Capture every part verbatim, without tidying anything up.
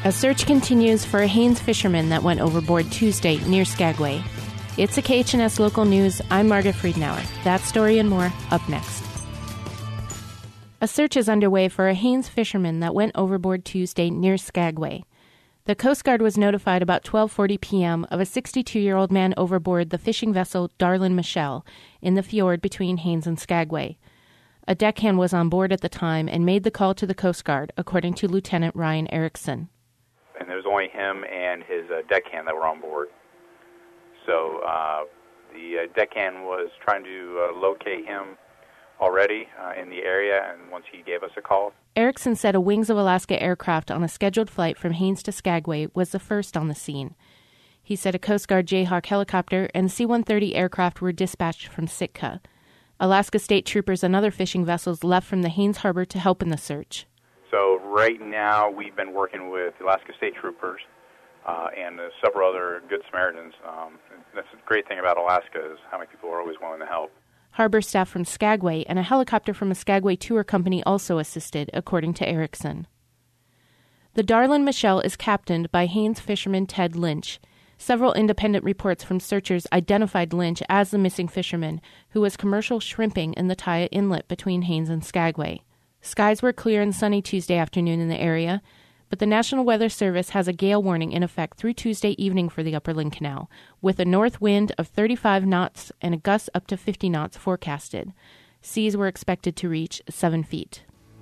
A search continues for a Haines fisherman that went overboard Tuesday near Skagway. It's a K H N S Local News. I'm Margaret Friedenauer. That story and more up next. A search is underway for a Haines fisherman that went overboard Tuesday near Skagway. The Coast Guard was notified about twelve forty p.m. of a sixty-two-year-old man overboard the fishing vessel Darlin Michelle in the fjord between Haines and Skagway. A deckhand was on board at the time and made the call to the Coast Guard, according to Lieutenant Ryan Erickson. And there was only him and his uh, deckhand that were on board. So uh, the uh, deckhand was trying to uh, locate him already uh, in the area, and once he gave us a call. Erickson said a Wings of Alaska aircraft on a scheduled flight from Haines to Skagway was the first on the scene. He said a Coast Guard Jayhawk helicopter and C one thirty aircraft were dispatched from Sitka. Alaska State Troopers and other fishing vessels left from the Haines Harbor to help in the search. So right now we've been working with Alaska State Troopers uh, and uh, several other Good Samaritans. Um, that's the great thing about Alaska is how many people are always willing to help. Harbor staff from Skagway and a helicopter from a Skagway tour company also assisted, according to Erickson. The Darlin Michelle is captained by Haines fisherman Ted Lynch. Several independent reports from searchers identified Lynch as the missing fisherman who was commercial shrimping in the Taya Inlet between Haines and Skagway. Skies were clear and sunny Tuesday afternoon in the area, but the National Weather Service has a gale warning in effect through Tuesday evening for the Upper Lynn Canal, with a north wind of thirty-five knots and a gust up to fifty knots forecasted. Seas were expected to reach seven feet.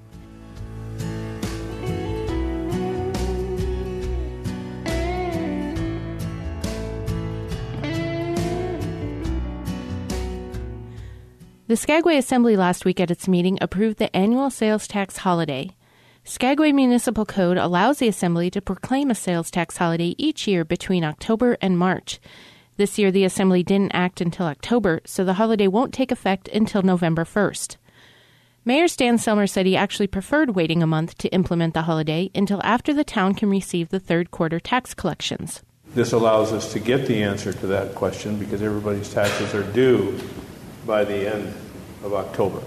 The Skagway Assembly last week at its meeting approved the annual sales tax holiday. Skagway Municipal Code allows the Assembly to proclaim a sales tax holiday each year between October and March. This year, the Assembly didn't act until October, so the holiday won't take effect until November first. Mayor Stan Selmer said he actually preferred waiting a month to implement the holiday until after the town can receive the third quarter tax collections. This allows us to get the answer to that question because everybody's taxes are due by the end of October.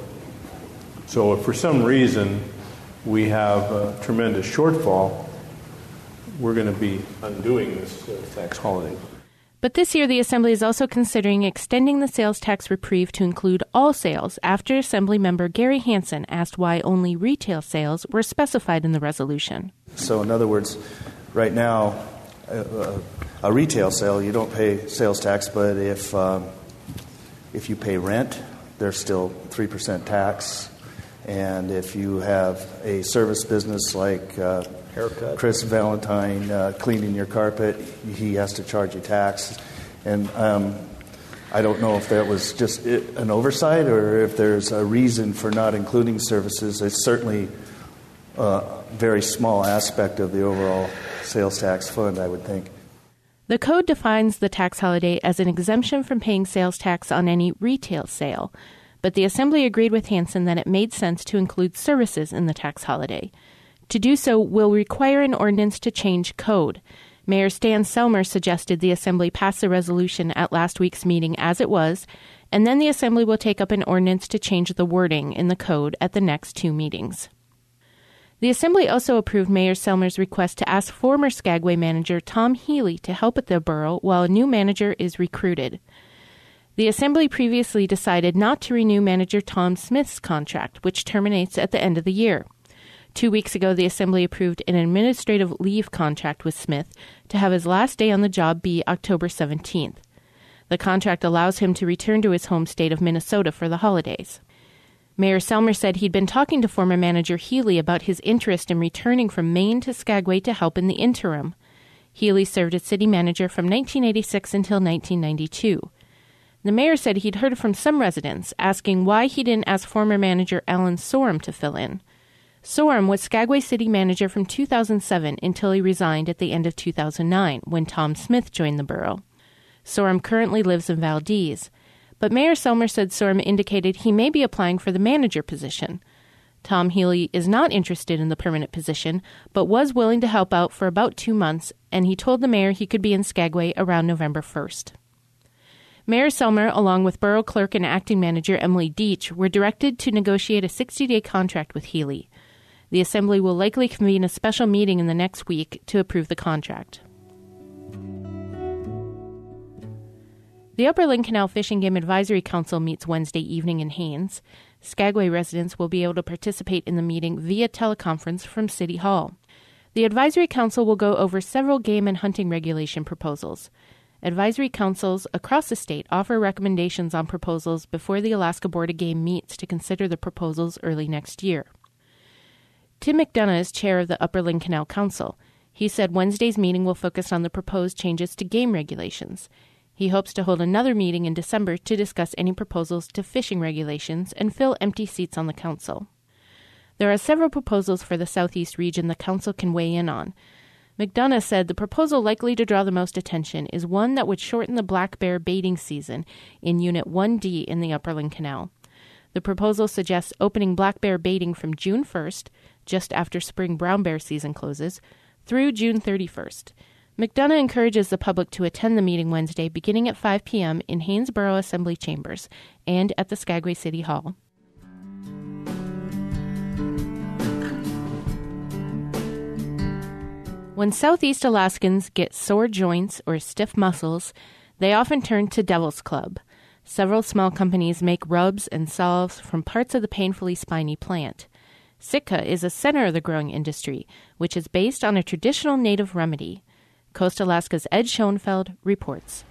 So if for some reason we have a tremendous shortfall, we're going to be undoing this uh, tax holiday. But this year, the Assembly is also considering extending the sales tax reprieve to include all sales after Assembly member Gary Hansen asked why only retail sales were specified in the resolution. So in other words, right now, a, a retail sale, you don't pay sales tax, but if um, if you pay rent, there's still three percent tax. And if you have a service business like uh, Haircut. Chris Valentine uh, cleaning your carpet, he has to charge you tax. And um, I don't know if that was just an oversight or if there's a reason for not including services. It's certainly a very small aspect of the overall sales tax fund, I would think. The code defines the tax holiday as an exemption from paying sales tax on any retail sale, but the Assembly agreed with Hansen that it made sense to include services in the tax holiday. To do so will require an ordinance to change code. Mayor Stan Selmer suggested the Assembly pass a resolution at last week's meeting as it was, and then the Assembly will take up an ordinance to change the wording in the code at the next two meetings. The Assembly also approved Mayor Selmer's request to ask former Skagway manager Tom Healy to help at the borough while a new manager is recruited. The Assembly previously decided not to renew manager Tom Smith's contract, which terminates at the end of the year. Two weeks ago, the Assembly approved an administrative leave contract with Smith to have his last day on the job be October seventeenth. The contract allows him to return to his home state of Minnesota for the holidays. Mayor Selmer said he'd been talking to former manager Healy about his interest in returning from Maine to Skagway to help in the interim. Healy served as city manager from nineteen eighty-six until nineteen ninety-two. The mayor said he'd heard from some residents asking why he didn't ask former manager Alan Sorum to fill in. Sorum was Skagway city manager from two thousand seven until he resigned at the end of two thousand nine when Tom Smith joined the borough. Sorum currently lives in Valdez, but Mayor Selmer said Sorum indicated he may be applying for the manager position. Tom Healy is not interested in the permanent position, but was willing to help out for about two months, and he told the mayor he could be in Skagway around November first. Mayor Selmer, along with Borough Clerk and Acting Manager Emily Deach, were directed to negotiate a sixty-day contract with Healy. The Assembly will likely convene a special meeting in the next week to approve the contract. The Upper Lynn Canal Fish and Game Advisory Council meets Wednesday evening in Haines. Skagway residents will be able to participate in the meeting via teleconference from City Hall. The Advisory Council will go over several game and hunting regulation proposals. Advisory councils across the state offer recommendations on proposals before the Alaska Board of Game meets to consider the proposals early next year. Tim McDonough is chair of the Upper Lynn Canal Council. He said Wednesday's meeting will focus on the proposed changes to game regulations. He hopes to hold another meeting in December to discuss any proposals to fishing regulations and fill empty seats on the council. There are several proposals for the Southeast region the council can weigh in on. McDonough said the proposal likely to draw the most attention is one that would shorten the black bear baiting season in Unit one D in the Upper Lynn Canal. The proposal suggests opening black bear baiting from June first, just after spring brown bear season closes, through June thirty-first. McDonough encourages the public to attend the meeting Wednesday beginning at five p.m. in Hanesboro Assembly Chambers and at the Skagway City Hall. When Southeast Alaskans get sore joints or stiff muscles, they often turn to Devil's Club. Several small companies make rubs and salves from parts of the painfully spiny plant. Sitka is a center of the growing industry, which is based on a traditional native remedy. Coast Alaska's Ed Schoenfeld reports.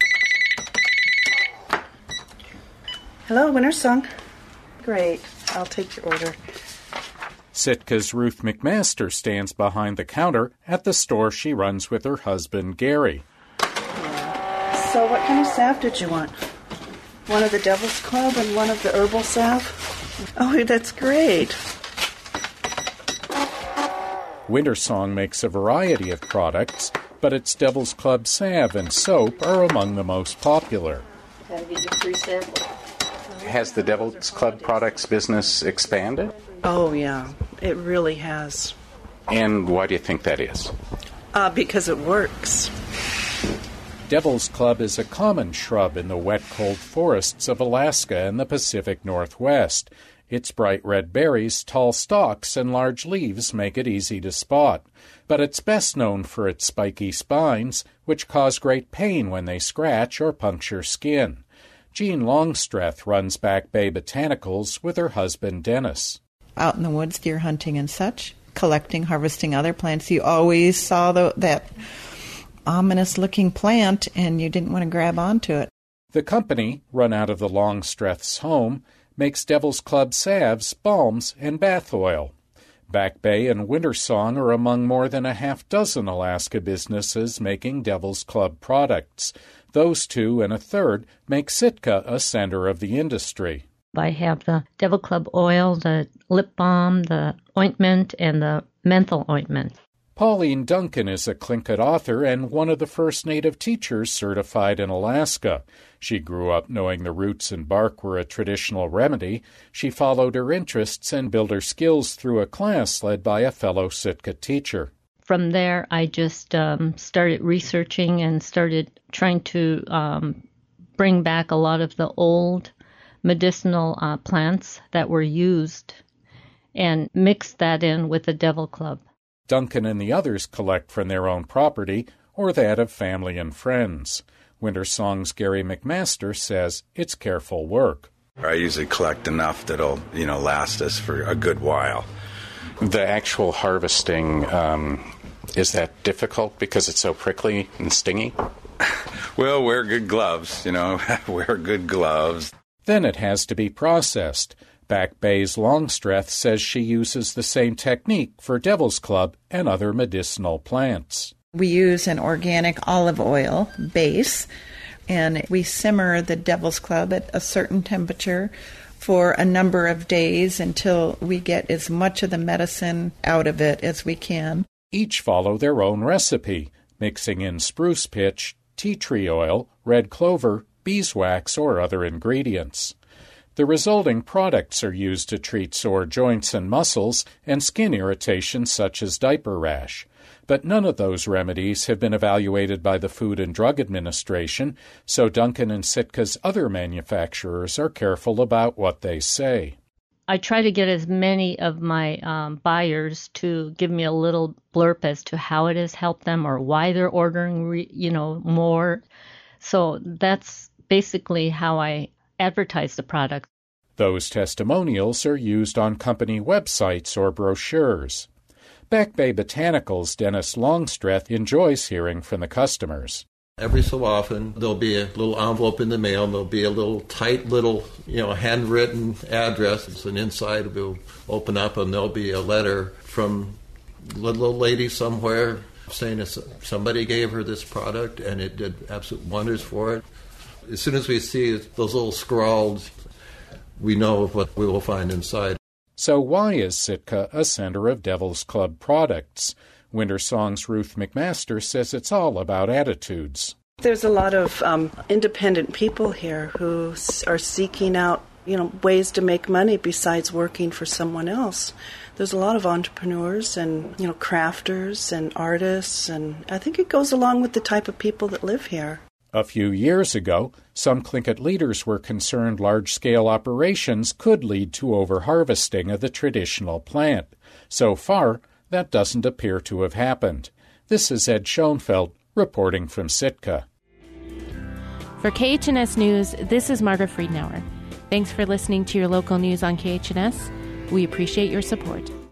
Hello, Winter Song. Great. I'll take your order. Sitka's Ruth McMaster stands behind the counter at the store she runs with her husband, Gary. Yeah. So what kind of salve did you want? One of the Devil's Club and one of the herbal salve? Oh, that's great. Wintersong makes a variety of products, but its Devil's Club salve and soap are among the most popular. Gotta get your free sample. Has the Devil's Club products business expanded? Oh, yeah. It really has. And why do you think that is? Uh, because it works. Devil's Club is a common shrub in the wet, cold forests of Alaska and the Pacific Northwest. Its bright red berries, tall stalks, and large leaves make it easy to spot. But it's best known for its spiky spines, which cause great pain when they scratch or puncture skin. Jean Longstreth runs Back Bay Botanicals with her husband, Dennis. Out in the woods, deer hunting and such, collecting, harvesting other plants, you always saw the, that ominous-looking plant, and you didn't want to grab onto it. The company, run out of the Longstreth's home, makes Devil's Club salves, balms, and bath oil. Back Bay and Wintersong are among more than a half dozen Alaska businesses making Devil's Club products. Those two and a third make Sitka a center of the industry. I have the Devil Club oil, the lip balm, the ointment, and the menthol ointment. Pauline Duncan is a Tlingit author and one of the first Native teachers certified in Alaska. She grew up knowing the roots and bark were a traditional remedy. She followed her interests and built her skills through a class led by a fellow Sitka teacher. From there, I just um, started researching and started trying to um, bring back a lot of the old medicinal uh, plants that were used and mix that in with the Devil Club. Duncan and the others collect from their own property or that of family and friends. Wintersong's Gary McMaster says it's careful work. I usually collect enough that'll, you know, last us for a good while. The actual harvesting, um, is that difficult because it's so prickly and stingy? Well, wear good gloves, you know, wear good gloves. Then it has to be processed. Back Bay's Longstreth says she uses the same technique for Devil's Club and other medicinal plants. We use an organic olive oil base, and we simmer the Devil's Club at a certain temperature for a number of days until we get as much of the medicine out of it as we can. Each follow their own recipe, mixing in spruce pitch, tea tree oil, red clover, beeswax, or other ingredients. The resulting products are used to treat sore joints and muscles and skin irritation such as diaper rash. But none of those remedies have been evaluated by the Food and Drug Administration, so Duncan and Sitka's other manufacturers are careful about what they say. I try to get as many of my um, buyers to give me a little blurb as to how it has helped them or why they're ordering, re- you know, more. So that's basically how I advertise the product. Those testimonials are used on company websites or brochures. Back Bay Botanicals' Dennis Longstreth enjoys hearing from the customers. Every so often, there'll be a little envelope in the mail, and there'll be a little tight little, you know, handwritten address, and inside we'll open up, and there'll be a letter from a little lady somewhere saying that somebody gave her this product, and it did absolute wonders for it. As soon as we see those little scrawled, we know what we will find inside. So why is Sitka a center of Devil's Club products? Winter Song's Ruth McMaster says it's all about attitudes. There's a lot of um, independent people here who are seeking out, you know, ways to make money besides working for someone else. There's a lot of entrepreneurs and, you know, crafters and artists, and I think it goes along with the type of people that live here. A few years ago, some Tlingit leaders were concerned large-scale operations could lead to overharvesting of the traditional plant. So far, that doesn't appear to have happened. This is Ed Schoenfeld reporting from Sitka. For K H N S News, this is Margaret Friedenauer. Thanks for listening to your local news on K H N S. We appreciate your support.